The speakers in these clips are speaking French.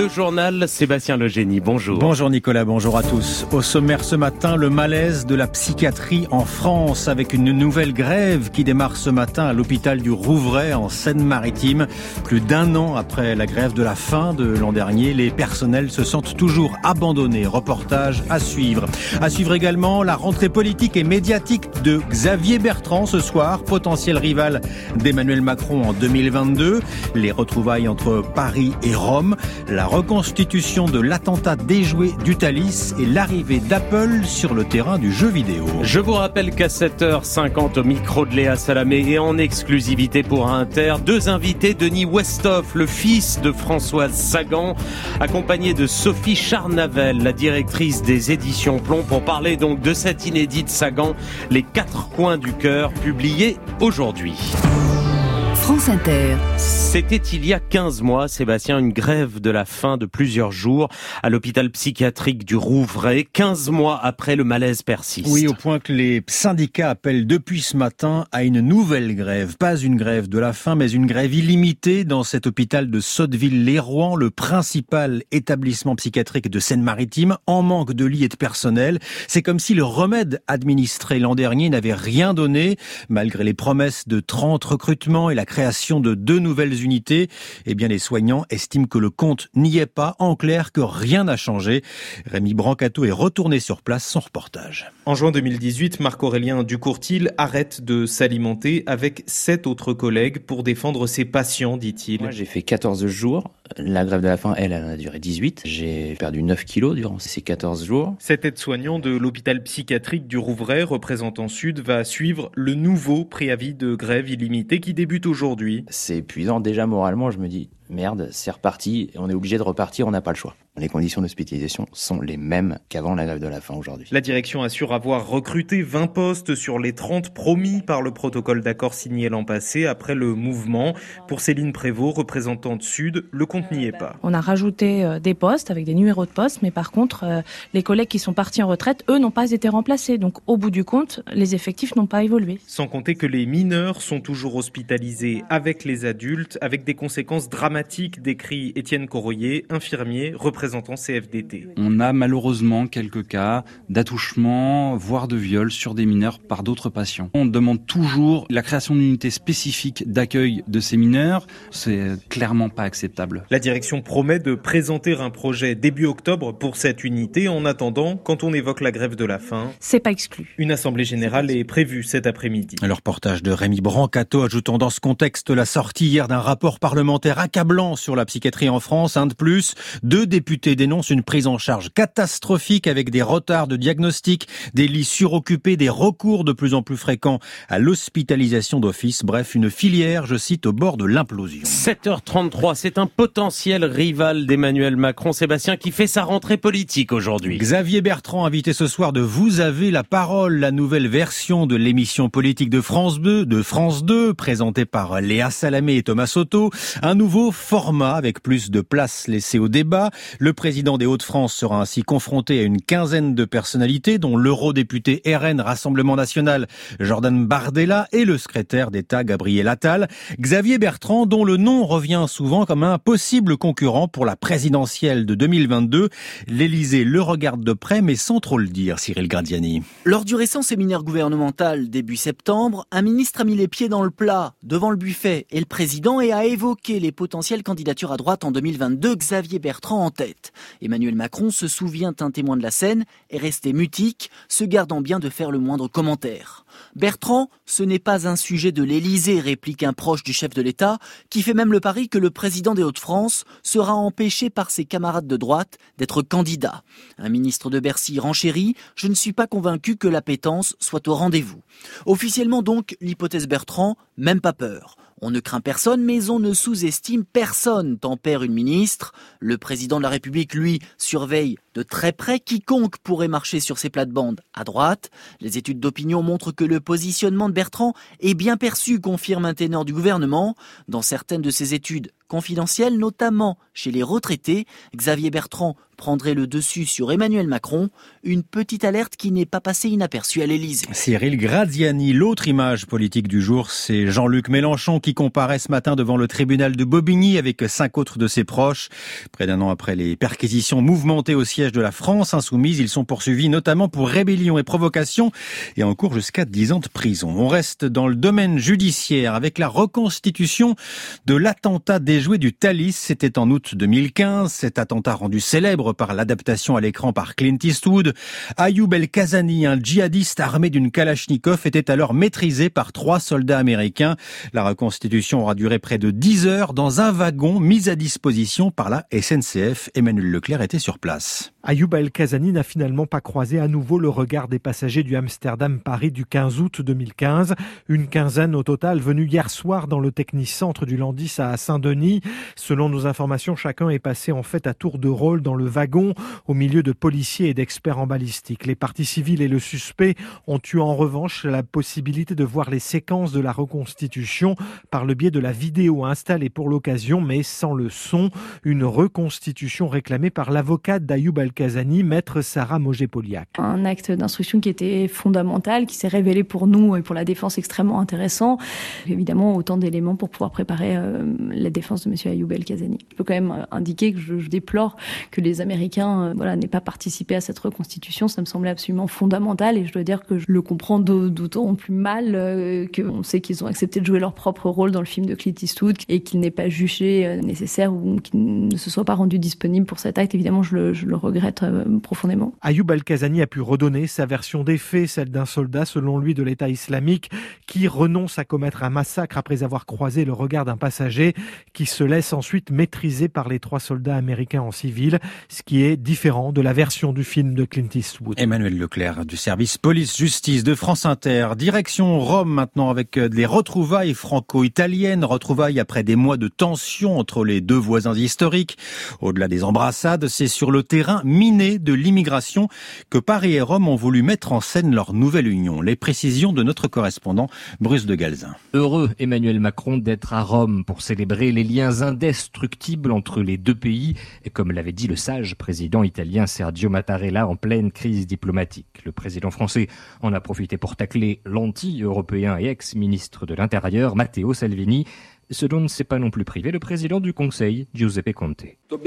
journal, Sébastien Legénie, bonjour. Bonjour Nicolas, bonjour à tous. Au sommaire ce matin, le malaise de la psychiatrie en France avec une nouvelle grève qui démarre ce matin à l'hôpital du Rouvray en Seine-Maritime. Plus d'un an après la grève de la faim de l'an dernier, les personnels se sentent toujours abandonnés. Reportage à suivre. À suivre également la rentrée politique et médiatique de Xavier Bertrand ce soir, potentiel rival d'Emmanuel Macron en 2022. Les retrouvailles entre Paris et Rome, la reconstitution de l'attentat déjoué du Thalys et l'arrivée d'Apple sur le terrain du jeu vidéo. Je vous rappelle qu'à 7h50 au micro de Léa Salamé et en exclusivité pour Inter, deux invités, Denis Westhoff, le fils de Françoise Sagan, accompagné de Sophie Charnavel, la directrice des éditions Plomb, pour parler donc de cette inédite Sagan, Les 4 coins du cœur, publiée aujourd'hui. France Inter. C'était il y a 15 mois, Sébastien, une grève de la faim de plusieurs jours à l'hôpital psychiatrique du Rouvray. 15 mois après, le malaise persiste. Oui, au point que les syndicats appellent depuis ce matin à une nouvelle grève. Pas une grève de la faim, mais une grève illimitée dans cet hôpital de Sotteville-lès-Rouen, le principal établissement psychiatrique de Seine-Maritime, en manque de lits et de personnel. C'est comme si le remède administré l'an dernier n'avait rien donné, malgré les promesses de 30 recrutements et la création de 2 nouvelles unités. Eh bien, les soignants estiment que le compte n'y est pas. En clair, que rien n'a changé. Rémi Brancato est retourné sur place, son reportage. En juin 2018, Marc-Aurélien Ducourtil arrête de s'alimenter avec 7 autres collègues pour défendre ses patients, dit-il. Moi, j'ai fait 14 jours. La grève de la faim, elle a duré 18. J'ai perdu 9 kilos durant ces 14 jours. Cet aide-soignant de l'hôpital psychiatrique du Rouvray, représentant Sud, va suivre le nouveau préavis de grève illimité qui débute aujourd'hui. C'est épuisant déjà moralement, je me dis merde, c'est reparti, on est obligé de repartir, on n'a pas le choix. Les conditions d'hospitalisation sont les mêmes qu'avant la grève de la faim aujourd'hui. La direction assure avoir recruté 20 postes sur les 30 promis par le protocole d'accord signé l'an passé après le mouvement. Pour Céline Prévost, représentante Sud, le compte n'y est pas. On a rajouté des postes avec des numéros de postes, mais par contre, les collègues qui sont partis en retraite, eux, n'ont pas été remplacés. Donc au bout du compte, les effectifs n'ont pas évolué. Sans compter que les mineurs sont toujours hospitalisés avec les adultes, avec des conséquences dramatiques, décrit Étienne Corroyer, infirmier, représentant CFDT. On a malheureusement quelques cas d'attouchement, voire de viol sur des mineurs par d'autres patients. On demande toujours la création d'unités spécifiques d'accueil de ces mineurs. C'est clairement pas acceptable. La direction promet de présenter un projet début octobre pour cette unité. En attendant, quand on évoque la grève de la faim, c'est pas exclu. Une assemblée générale est prévue cet après-midi. Le reportage de Rémi Brancato, ajoutant dans ce contexte la sortie hier d'un rapport parlementaire accablant sur la psychiatrie en France. Un de plus, 2 députés dénoncent une prise en charge catastrophique avec des retards de diagnostic, des lits suroccupés, des recours de plus en plus fréquents à l'hospitalisation d'office. Bref, une filière, je cite, au bord de l'implosion. 7h33, c'est un potentiel rival d'Emmanuel Macron, Sébastien, qui fait sa rentrée politique aujourd'hui. Xavier Bertrand, invité ce soir de Vous avez la parole, la nouvelle version de l'émission politique de France 2, présentée par Léa Salamé et Thomas Soto. Un nouveau format avec plus de place laissée au débat. Le président des Hauts-de-France sera ainsi confronté à une quinzaine de personnalités, dont l'eurodéputé RN Rassemblement National Jordan Bardella et le secrétaire d'État Gabriel Attal. Xavier Bertrand, dont le nom revient souvent comme un possible concurrent pour la présidentielle de 2022. L'Élysée le regarde de près, mais sans trop le dire, Cyril Gradiani. Lors du récent séminaire gouvernemental début septembre, un ministre a mis les pieds dans le plat, devant le buffet, et le président et a évoqué les potentielles candidatures à droite en 2022, Xavier Bertrand en tête. Emmanuel Macron se souvient, un témoin de la scène, est resté mutique, se gardant bien de faire le moindre commentaire. Bertrand, ce n'est pas un sujet de l'Élysée, réplique un proche du chef de l'État, qui fait même le pari que le président des Hauts-de-France sera empêché par ses camarades de droite d'être candidat. Un ministre de Bercy renchérit, je ne suis pas convaincu que l'appétence soit au rendez-vous. Officiellement donc, l'hypothèse Bertrand, même pas peur. On ne craint personne, mais on ne sous-estime personne, tempère une ministre. Le président de la République, lui, surveille De très près, quiconque pourrait marcher sur ces plates-bandes. À droite, les études d'opinion montrent que le positionnement de Bertrand est bien perçu, confirme un ténor du gouvernement. Dans certaines de ces études confidentielles, notamment chez les retraités, Xavier Bertrand prendrait le dessus sur Emmanuel Macron. Une petite alerte qui n'est pas passée inaperçue à l'Élysée. Cyril Graziani, l'autre image politique du jour, c'est Jean-Luc Mélenchon qui comparaît ce matin devant le tribunal de Bobigny avec 5 autres de ses proches. Près d'un an après les perquisitions mouvementées au siège de la France Insoumise, ils sont poursuivis notamment pour rébellion et provocation et en cours jusqu'à 10 ans de prison. On reste dans le domaine judiciaire avec la reconstitution de l'attentat déjoué du Thalys. C'était en août 2015. Cet attentat rendu célèbre par l'adaptation à l'écran par Clint Eastwood. Ayoub El-Kazani, un djihadiste armé d'une Kalachnikov, était alors maîtrisé par 3 soldats américains. La reconstitution aura duré près de 10 heures dans un wagon mis à disposition par la SNCF. Emmanuel Leclerc était sur place. Ayoub El-Kazani n'a finalement pas croisé à nouveau le regard des passagers du Amsterdam-Paris du 15 août 2015. Une quinzaine au total venus hier soir dans le technicentre du Landis à Saint-Denis. Selon nos informations, chacun est passé en fait à tour de rôle dans le wagon au milieu de policiers et d'experts en balistique. Les parties civiles et le suspect ont eu en revanche la possibilité de voir les séquences de la reconstitution par le biais de la vidéo installée pour l'occasion mais sans le son. Une reconstitution réclamée par l'avocate d'Ayoub El-Kazani, maître Sarah Mogé-Poliak. Un acte d'instruction qui était fondamental, qui s'est révélé pour nous et pour la défense extrêmement intéressant. Évidemment, autant d'éléments pour pouvoir préparer la défense de M. Ayoub El-Kazani. Je peux quand même indiquer que je déplore que les Américains n'aient pas participé à cette reconstitution. Ça me semblait absolument fondamental et je dois dire que je le comprends d'autant plus mal qu'on sait qu'ils ont accepté de jouer leur propre rôle dans le film de Clint Eastwood et qu'il n'est pas jugé nécessaire ou qu'il ne se soit pas rendu disponible pour cet acte. Évidemment, je le regrette profondément. Ayoub El-Kazani a pu redonner sa version des faits, celle d'un soldat, selon lui, de l'État islamique, qui renonce à commettre un massacre après avoir croisé le regard d'un passager, qui se laisse ensuite maîtriser par les 3 soldats américains en civil, ce qui est différent de la version du film de Clint Eastwood. Emmanuel Leclerc du service police-justice de France Inter. Direction Rome maintenant avec les retrouvailles franco-italiennes. Retrouvailles après des mois de tension entre les 2 voisins historiques. Au-delà des embrassades, c'est sur le terrain miné de l'immigration que Paris et Rome ont voulu mettre en scène leur nouvelle union. Les précisions de notre correspondant Bruce de Galzin. Heureux Emmanuel Macron d'être à Rome pour célébrer les liens indestructibles entre les 2 pays, et comme l'avait dit le sage président italien Sergio Mattarella en pleine crise diplomatique. Le président français en a profité pour tacler l'anti-européen et ex-ministre de l'Intérieur Matteo Salvini, ce dont ne s'est pas non plus privé le président du Conseil, Giuseppe Conte.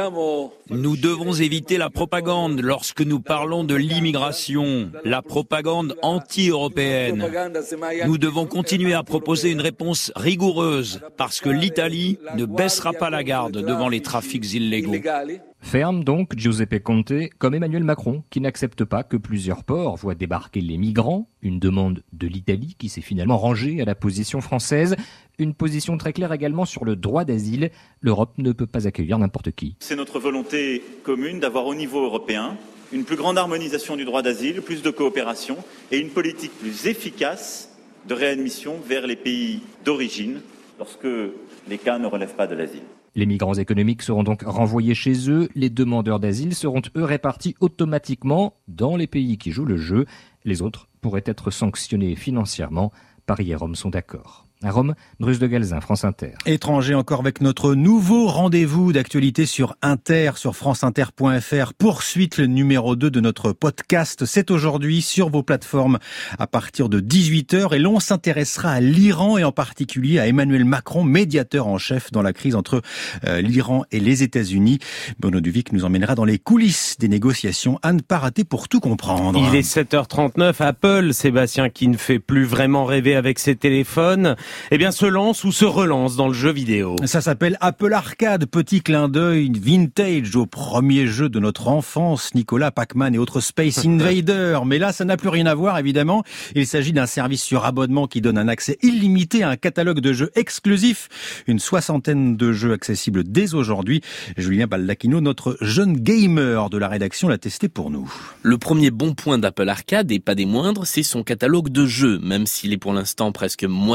Nous devons éviter la propagande lorsque nous parlons de l'immigration, la propagande anti-européenne. Nous devons continuer à proposer une réponse rigoureuse parce que l'Italie ne baissera pas la garde devant les trafics illégaux. Ferme donc Giuseppe Conte, comme Emmanuel Macron, qui n'accepte pas que plusieurs ports voient débarquer les migrants, une demande de l'Italie qui s'est finalement rangée à la position française, une position très claire également sur le droit d'asile. L'Europe ne peut pas accueillir n'importe qui. C'est notre volonté commune d'avoir au niveau européen une plus grande harmonisation du droit d'asile, plus de coopération et une politique plus efficace de réadmission vers les pays d'origine lorsque les cas ne relèvent pas de l'asile. Les migrants économiques seront donc renvoyés chez eux. Les demandeurs d'asile seront eux répartis automatiquement dans les pays qui jouent le jeu. Les autres pourraient être sanctionnés financièrement. Paris et Rome sont d'accord. À Rome, Bruce de Galzin, France Inter. Étranger encore avec notre nouveau rendez-vous d'actualité sur Inter, sur franceinter.fr. Poursuite, le numéro 2 de notre podcast. C'est aujourd'hui sur vos plateformes à partir de 18h. Et l'on s'intéressera à l'Iran et en particulier à Emmanuel Macron, médiateur en chef dans la crise entre l'Iran et les États-Unis. Bruno Duvic nous emmènera dans les coulisses des négociations à ne pas rater pour tout comprendre. Il est 7h39. Apple, Sébastien, qui ne fait plus vraiment rêver avec ses téléphones, se lance ou se relance dans le jeu vidéo. Ça s'appelle Apple Arcade, petit clin d'œil vintage au premier jeu de notre enfance, Nicolas, Pac-Man et autres Space Invaders. Mais là, ça n'a plus rien à voir, évidemment. Il s'agit d'un service sur abonnement qui donne un accès illimité à un catalogue de jeux exclusifs. Une 60aine de jeux accessibles dès aujourd'hui. Julien Baldacchino, notre jeune gamer de la rédaction, l'a testé pour nous. Le premier bon point d'Apple Arcade, et pas des moindres, c'est son catalogue de jeux, même s'il est pour l'instant presque moitié moins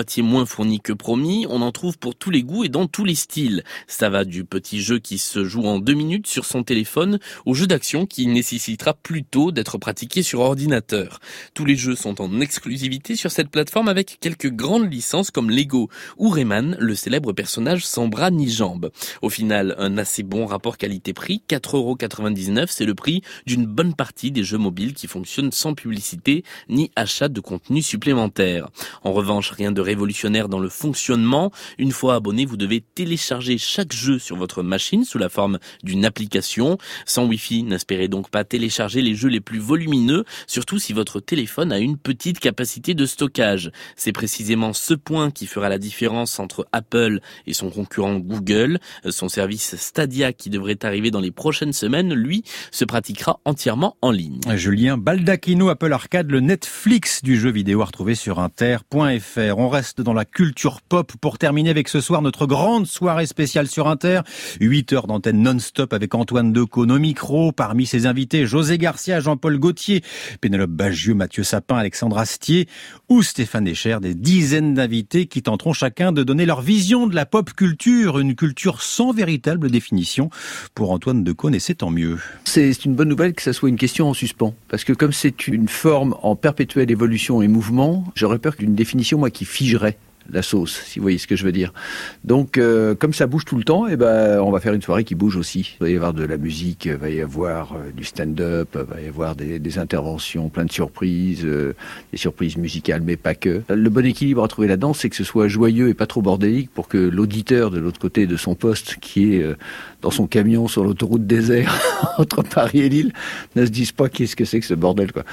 moins fourni que promis, on en trouve pour tous les goûts et dans tous les styles. Ça va du petit jeu qui se joue en 2 minutes sur son téléphone au jeu d'action qui nécessitera plutôt d'être pratiqué sur ordinateur. Tous les jeux sont en exclusivité sur cette plateforme avec quelques grandes licences comme Lego ou Rayman, le célèbre personnage sans bras ni jambes. Au final, un assez bon rapport qualité-prix, 4,99 €, c'est le prix d'une bonne partie des jeux mobiles qui fonctionnent sans publicité ni achat de contenu supplémentaire. En revanche, rien de révolutionnaire dans le fonctionnement. Une fois abonné, vous devez télécharger chaque jeu sur votre machine sous la forme d'une application. Sans Wi-Fi, n'espérez donc pas télécharger les jeux les plus volumineux, surtout si votre téléphone a une petite capacité de stockage. C'est précisément ce point qui fera la différence entre Apple et son concurrent Google. Son service Stadia, qui devrait arriver dans les prochaines semaines, lui, se pratiquera entièrement en ligne. Julien Baldacchino, Apple Arcade, le Netflix du jeu vidéo à retrouver sur inter.fr. On reste dans la culture pop pour terminer avec ce soir notre grande soirée spéciale sur Inter. 8 heures d'antenne non-stop avec Antoine Decaunes au micro. Parmi ses invités, José Garcia, Jean-Paul Gaultier, Pénélope Bagieux, Mathieu Sapin, Alexandre Astier ou Stéphane Escher. Des dizaines d'invités qui tenteront chacun de donner leur vision de la pop culture, une culture sans véritable définition. Pour Antoine Decaunes, et c'est tant mieux. C'est une bonne nouvelle que ça soit une question en suspens. Parce que comme c'est une forme en perpétuelle évolution et mouvement, j'aurais peur qu'une définition, moi, qui figerait la sauce, si vous voyez ce que je veux dire. Donc, comme ça bouge tout le temps, on va faire une soirée qui bouge aussi. Il va y avoir de la musique, il va y avoir du stand-up, il va y avoir des interventions, plein de surprises, des surprises musicales, mais pas que. Le bon équilibre à trouver là-dedans, c'est que ce soit joyeux et pas trop bordélique pour que l'auditeur de l'autre côté de son poste, qui est dans son camion sur l'autoroute désert entre Paris et Lille, ne se dise pas qu'est-ce que c'est que ce bordel, quoi.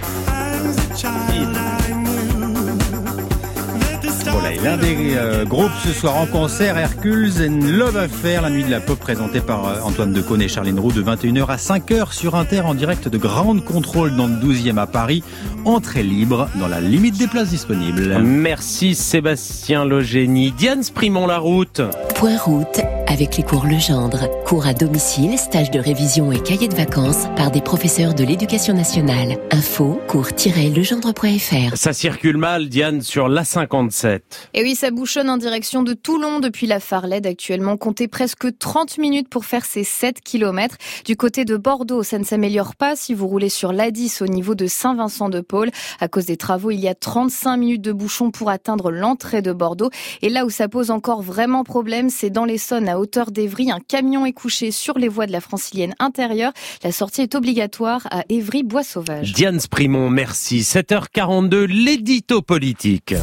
Voilà, et l'un des groupes ce soir en concert, Hercules and Love Affair, la nuit de la pop présentée par Antoine Decaunes et Charline Roux de 21h à 5h sur Inter en direct de Grande Contrôle dans le 12e à Paris. Entrée libre dans la limite des places disponibles. Merci Sébastien Logénie. Diane Sprimont, la route. Point route avec les cours Legendre. Cours à domicile, stage de révision et cahiers de vacances par des professeurs de l'Éducation nationale. Info cours-legendre.fr. Ça circule mal, Diane, sur l'A57. Et oui, ça bouchonne en direction de Toulon depuis la Farlède. Actuellement, comptez presque 30 minutes pour faire ces 7 km. Du côté de Bordeaux, ça ne s'améliore pas si vous roulez sur l'A10 au niveau de Saint-Vincent-de-Paul. À cause des travaux, il y a 35 minutes de bouchon pour atteindre l'entrée de Bordeaux. Et là où ça pose encore vraiment problème, c'est dans l'Essonne, à hauteur d'Évry. Un camion est couché sur les voies de la Francilienne intérieure. La sortie est obligatoire à Évry-Bois-Sauvage. Diane Sprimont, merci. 7h42, l'édito politique.